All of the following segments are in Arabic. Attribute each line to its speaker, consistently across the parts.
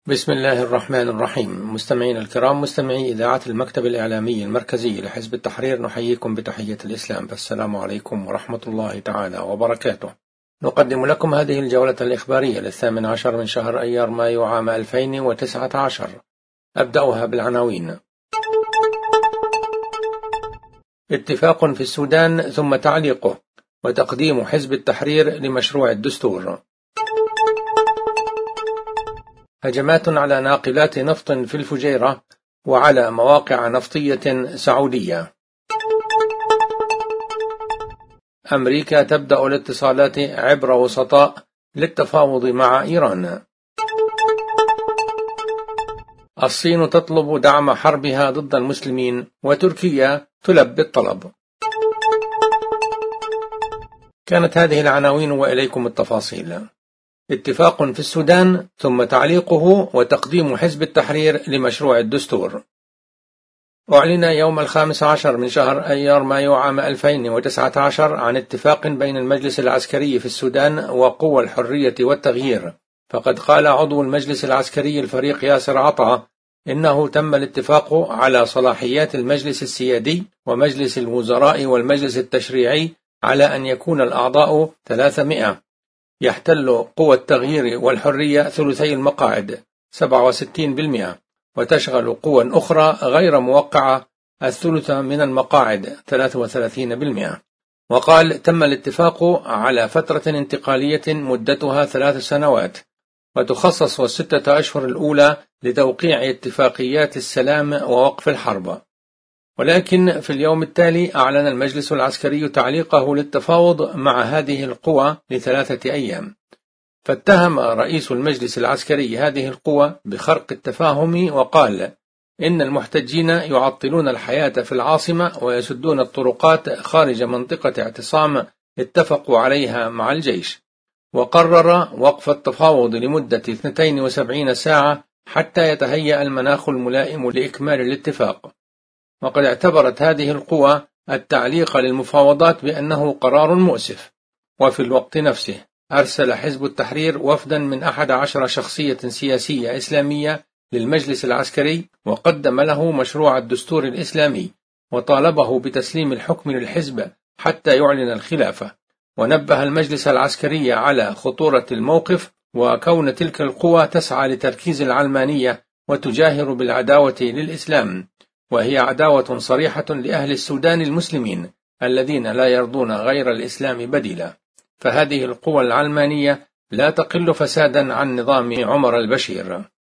Speaker 1: بسم الله الرحمن الرحيم. مستمعين الكرام، مستمعي إذاعة المكتب الإعلامي المركزي لحزب التحرير، نحييكم بتحية الإسلام، فالسلام عليكم ورحمة الله تعالى وبركاته. نقدم لكم هذه الجولة الإخبارية ل18 من شهر أيار مايو عام 2019. أبدأها بالعناوين. اتفاق في السودان ثم تعليقه وتقديم حزب التحرير لمشروع الدستور. هجمات على ناقلات نفط في الفجيرة وعلى مواقع نفطية سعودية. أمريكا تبدأ الاتصالات عبر وسطاء للتفاوض مع إيران. الصين تطلب دعم حربها ضد المسلمين وتركيا تلبي الطلب. كانت هذه العناوين وإليكم التفاصيل. اتفاق في السودان ثم تعليقه وتقديم حزب التحرير لمشروع الدستور. أعلن يوم 15 من شهر أيار مايو عام 2019 عن اتفاق بين المجلس العسكري في السودان وقوى الحرية والتغيير، فقد قال عضو المجلس العسكري الفريق ياسر عطا إنه تم الاتفاق على صلاحيات المجلس السيادي ومجلس الوزراء والمجلس التشريعي على أن يكون الأعضاء 300. يحتل قوى التغيير والحرية ثلثي المقاعد 67%، وتشغل قوى أخرى غير موقعة الثلث من المقاعد 33%. وقال تم الاتفاق على فترة انتقالية مدتها 3 سنوات، وتخصص ال6 أشهر الأولى لتوقيع اتفاقيات السلام ووقف الحرب. ولكن في اليوم التالي أعلن المجلس العسكري تعليقه للتفاوض مع هذه القوى ل3 أيام، فاتهم رئيس المجلس العسكري هذه القوى بخرق التفاهم، وقال إن المحتجين يعطلون الحياة في العاصمة ويسدون الطرقات خارج منطقة اعتصام اتفقوا عليها مع الجيش، وقرر وقف التفاوض لمدة 72 ساعة حتى يتهيأ المناخ الملائم لإكمال الاتفاق. وقد اعتبرت هذه القوى التعليق للمفاوضات بأنه قرار مؤسف. وفي الوقت نفسه أرسل حزب التحرير وفدا من 11 شخصية سياسية إسلامية للمجلس العسكري، وقدم له مشروع الدستور الإسلامي، وطالبه بتسليم الحكم للحزب حتى يعلن الخلافة. ونبه المجلس العسكري على خطورة الموقف، وكون تلك القوى تسعى لتركيز العلمانية وتجاهر بالعداوة للإسلام، وهي عداوة صريحة لأهل السودان المسلمين الذين لا يرضون غير الإسلام بديلا. فهذه القوى العلمانية لا تقل فسادا عن نظام عمر البشير.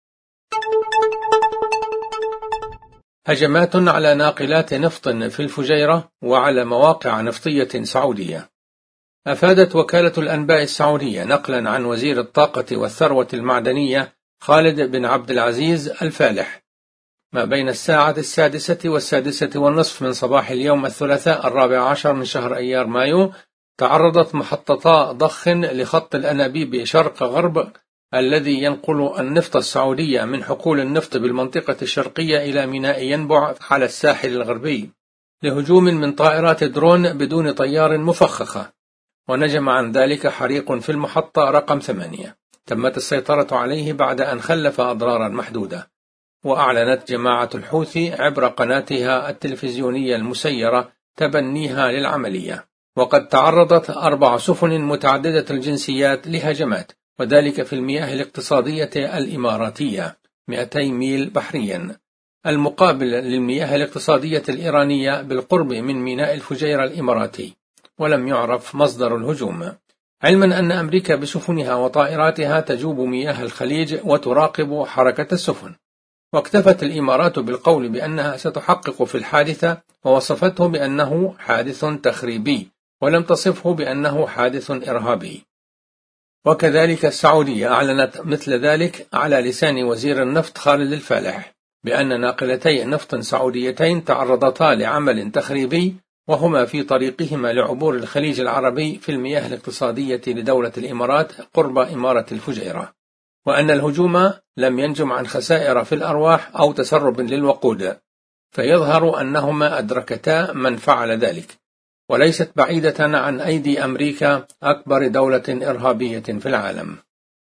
Speaker 1: هجمات على ناقلات نفط في الفجيرة وعلى مواقع نفطية سعودية. أفادت وكالة الأنباء السعودية نقلا عن وزير الطاقة والثروة المعدنية خالد بن عبد العزيز الفالح ما بين الساعة 6 و6:30 من صباح اليوم الثلاثاء 14 من شهر أيار مايو تعرضت محطتا ضخ لخط الأنابيب شرق غرب الذي ينقل النفط السعودية من حقول النفط بالمنطقة الشرقية إلى ميناء ينبع على الساحل الغربي لهجوم من طائرات درون بدون طيار مفخخة، ونجم عن ذلك حريق في المحطة رقم 8 تمت السيطرة عليه بعد أن خلف أضرارا محدودة. وأعلنت جماعة الحوثي عبر قناتها التلفزيونية المسيرة تبنيها للعملية. وقد تعرضت 4 سفن متعددة الجنسيات لهجمات، وذلك في المياه الاقتصادية الإماراتية 200 ميل بحريا المقابل للمياه الاقتصادية الإيرانية بالقرب من ميناء الفجيرة الإماراتي، ولم يعرف مصدر الهجوم، علما أن أمريكا بسفنها وطائراتها تجوب مياه الخليج وتراقب حركة السفن. واكتفت الإمارات بالقول بأنها ستحقق في الحادثة، ووصفته بأنه حادث تخريبي، ولم تصفه بأنه حادث إرهابي. وكذلك السعودية أعلنت مثل ذلك على لسان وزير النفط خالد الفالح بأن ناقلتي نفط سعوديتين تعرضتا لعمل تخريبي وهما في طريقهما لعبور الخليج العربي في المياه الاقتصادية لدولة الإمارات قرب إمارة الفجيرة، وأن الهجوم لم ينجم عن خسائر في الأرواح أو تسرب للوقود، فيظهر أنهما أدركتا من فعل ذلك، وليست بعيدة عن أيدي أمريكا أكبر دولة إرهابية في العالم.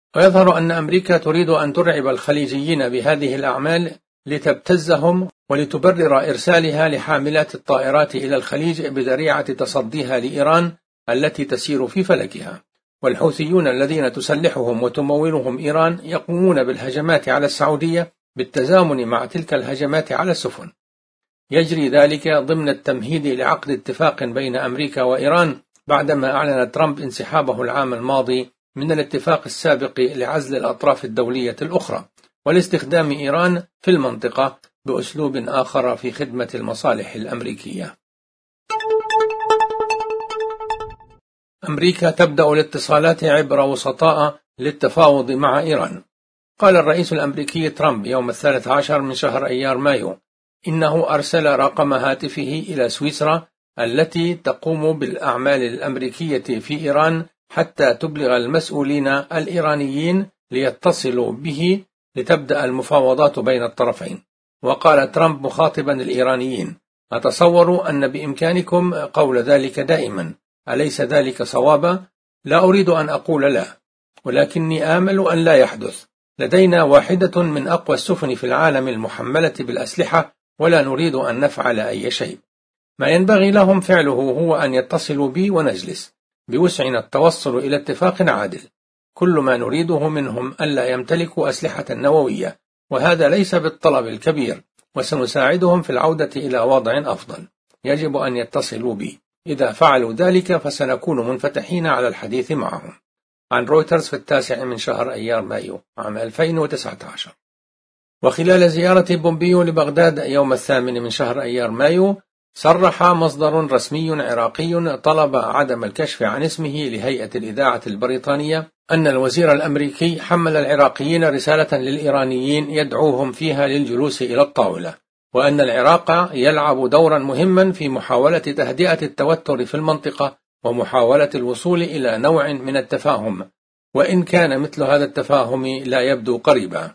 Speaker 1: ويظهر أن أمريكا تريد أن ترعب الخليجيين بهذه الأعمال لتبتزهم ولتبرر إرسالها لحاملات الطائرات إلى الخليج بذريعة تصديها لإيران التي تسير في فلكها. والحوثيون الذين تسلحهم وتمولهم إيران يقومون بالهجمات على السعودية بالتزامن مع تلك الهجمات على السفن. يجري ذلك ضمن التمهيد لعقد اتفاق بين أمريكا وإيران بعدما أعلن ترامب انسحابه العام الماضي من الاتفاق السابق لعزل الأطراف الدولية الأخرى ولاستخدام إيران في المنطقة بأسلوب آخر في خدمة المصالح الأمريكية. أمريكا تبدأ الاتصالات عبر وسطاء للتفاوض مع إيران. قال الرئيس الأمريكي ترامب يوم 13 من شهر أيار مايو إنه أرسل رقم هاتفه إلى سويسرا التي تقوم بالأعمال الأمريكية في إيران حتى تبلغ المسؤولين الإيرانيين ليتصلوا به لتبدأ المفاوضات بين الطرفين. وقال ترامب مخاطبا الإيرانيين: أتصور أن بإمكانكم قول ذلك دائما، أليس ذلك صوابا؟ لا أريد أن أقول لا، ولكني آمل أن لا يحدث. لدينا واحدة من أقوى السفن في العالم المحملة بالأسلحة ولا نريد أن نفعل أي شيء. ما ينبغي لهم فعله هو أن يتصلوا بي ونجلس. بوسعنا التوصل إلى اتفاق عادل. كل ما نريده منهم ألا يمتلكوا أسلحة نووية، وهذا ليس بالطلب الكبير، وسنساعدهم في العودة إلى وضع أفضل. يجب أن يتصلوا بي. إذا فعلوا ذلك فسنكون منفتحين على الحديث معهم. عن رويترز في 9 من شهر أيار مايو عام 2019. وخلال زيارة بومبيو لبغداد يوم 8 من شهر أيار مايو، صرح مصدر رسمي عراقي طلب عدم الكشف عن اسمه لهيئة الإذاعة البريطانية أن الوزير الأمريكي حمل العراقيين رسالة للإيرانيين يدعوهم فيها للجلوس إلى الطاولة، وأن العراق يلعب دورا مهما في محاولة تهدئة التوتر في المنطقة ومحاولة الوصول إلى نوع من التفاهم، وإن كان مثل هذا التفاهم لا يبدو قريبا.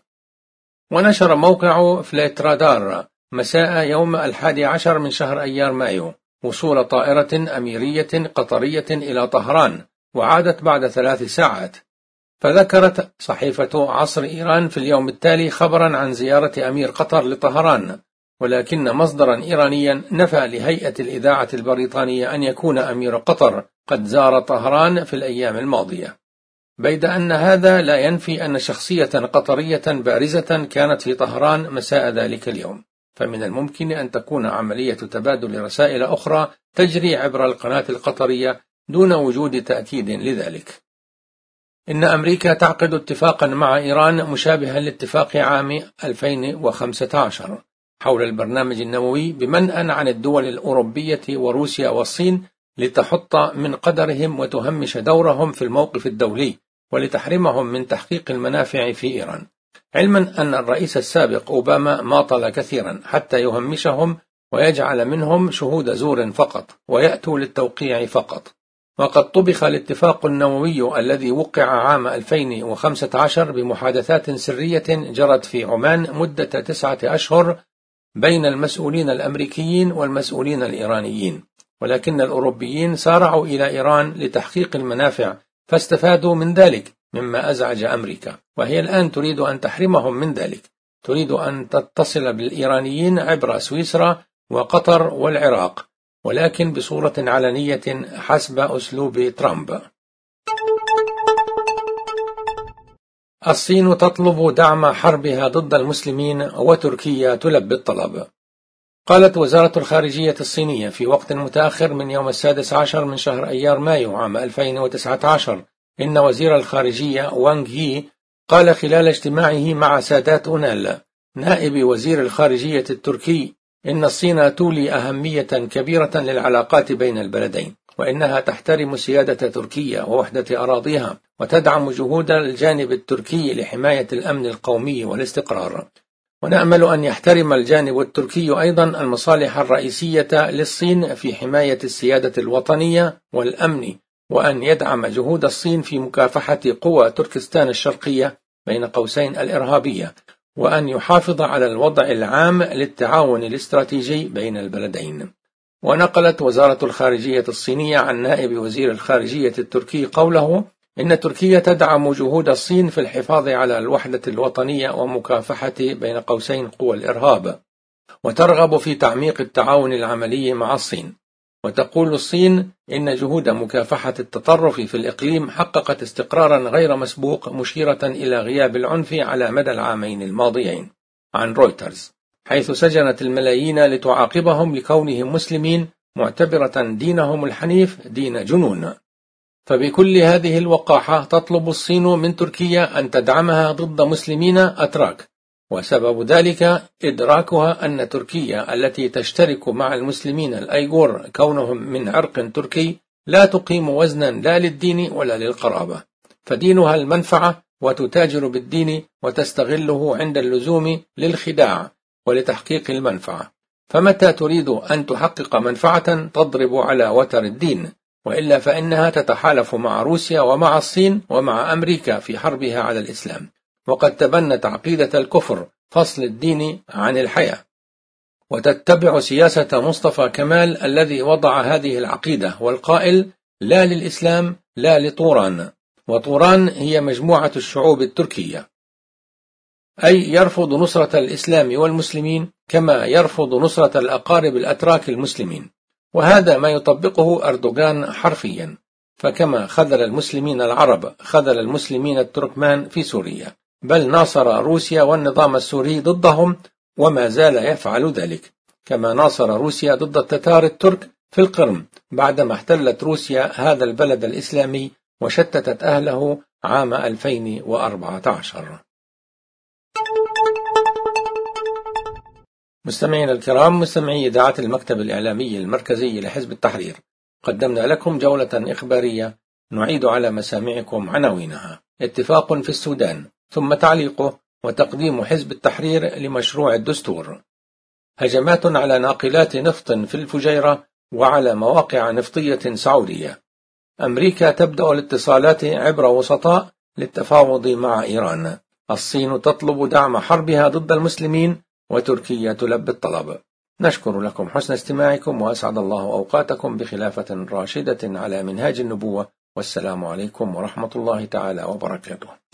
Speaker 1: ونشر موقع فليت رادار مساء يوم 11 من شهر أيار مايو وصول طائرة أميرية قطرية إلى طهران، وعادت بعد 3 ساعات. فذكرت صحيفة عصر إيران في اليوم التالي خبرا عن زيارة أمير قطر لطهران، ولكن مصدرا إيرانيا نفى لهيئة الإذاعة البريطانية أن يكون أمير قطر قد زار طهران في الأيام الماضية، بيد أن هذا لا ينفي أن شخصية قطرية بارزة كانت في طهران مساء ذلك اليوم. فمن الممكن أن تكون عملية تبادل رسائل أخرى تجري عبر القناة القطرية دون وجود تأكيد لذلك. إن أمريكا تعقد اتفاقا مع إيران مشابها لاتفاق عام 2015 حول البرنامج النووي بمنأى عن الدول الأوروبية وروسيا والصين لتحط من قدرهم وتهمش دورهم في الموقف الدولي ولتحرمهم من تحقيق المنافع في إيران، علما أن الرئيس السابق أوباما ماطل كثيرا حتى يهمشهم ويجعل منهم شهود زور فقط ويأتوا للتوقيع فقط. وقد طبخ الاتفاق النووي الذي وقع عام 2015 بمحادثات سرية جرت في عمان مدة 9 أشهر بين المسؤولين الأمريكيين والمسؤولين الإيرانيين، ولكن الأوروبيين سارعوا إلى إيران لتحقيق المنافع فاستفادوا من ذلك مما أزعج أمريكا، وهي الآن تريد أن تحرمهم من ذلك. تريد أن تتصل بالإيرانيين عبر سويسرا وقطر والعراق، ولكن بصورة علنية حسب أسلوب ترامب. الصين تطلب دعم حربها ضد المسلمين وتركيا تلبي الطلب. قالت وزارة الخارجية الصينية في وقت متأخر من يوم 16 من شهر أيار مايو عام 2019 إن وزير الخارجية وانغ يي قال خلال اجتماعه مع سادات أونال نائب وزير الخارجية التركي إن الصين تولي أهمية كبيرة للعلاقات بين البلدين، وإنها تحترم سيادة تركيا ووحدة أراضيها وتدعم جهود الجانب التركي لحماية الأمن القومي والاستقرار. ونأمل أن يحترم الجانب التركي أيضا المصالح الرئيسية للصين في حماية السيادة الوطنية والأمن، وأن يدعم جهود الصين في مكافحة قوى تركستان الشرقية بين قوسين الإرهابية، وأن يحافظ على الوضع العام للتعاون الاستراتيجي بين البلدين. ونقلت وزارة الخارجية الصينية عن نائب وزير الخارجية التركي قوله إن تركيا تدعم جهود الصين في الحفاظ على الوحدة الوطنية ومكافحة بين قوسين قوى الإرهاب، وترغب في تعميق التعاون العملي مع الصين. وتقول الصين إن جهود مكافحة التطرف في الإقليم حققت استقرارا غير مسبوق، مشيرة إلى غياب العنف على مدى العامين الماضيين. عن رويترز، حيث سجنت الملايين لتعاقبهم لكونهم مسلمين، معتبرة دينهم الحنيف دين جنون. فبكل هذه الوقاحة تطلب الصين من تركيا أن تدعمها ضد مسلمين أتراك، وسبب ذلك إدراكها أن تركيا التي تشترك مع المسلمين الأيغور كونهم من عرق تركي لا تقيم وزنا لا للدين ولا للقرابة، فدينها المنفعة وتتاجر بالدين وتستغله عند اللزوم للخداع ولتحقيق المنفعة. فمتى تريد أن تحقق منفعة تضرب على وتر الدين، وإلا فإنها تتحالف مع روسيا ومع الصين ومع أمريكا في حربها على الإسلام، وقد تبنت عقيدة الكفر، فصل الدين عن الحياة، وتتبع سياسة مصطفى كمال الذي وضع هذه العقيدة والقائل لا للإسلام لا لطوران، وطوران هي مجموعة الشعوب التركية، أي يرفض نصرة الإسلام والمسلمين كما يرفض نصرة الأقارب الأتراك المسلمين. وهذا ما يطبقه أردوغان حرفيا، فكما خذل المسلمين العرب خذل المسلمين التركمان في سوريا، بل ناصر روسيا والنظام السوري ضدهم وما زال يفعل ذلك، كما ناصر روسيا ضد التتار الترك في القرم بعدما احتلت روسيا هذا البلد الإسلامي وشتتت أهله عام 2014. مستمعينا الكرام، مستمعي إذاعة المكتب الإعلامي المركزي لحزب التحرير، قدمنا لكم جولة إخبارية نعيد على مسامعكم عناوينها: اتفاق في السودان، ثم تعليقه وتقديم حزب التحرير لمشروع الدستور، هجمات على ناقلات نفط في الفجيرة وعلى مواقع نفطية سعودية، أمريكا تبدأ الاتصالات عبر وسطاء للتفاوض مع إيران، الصين تطلب دعم حربها ضد المسلمين وتركيا تلبي الطلب. نشكر لكم حسن استماعكم، وأسعد الله أوقاتكم بخلافة راشدة على منهاج النبوة، والسلام عليكم ورحمة الله تعالى وبركاته.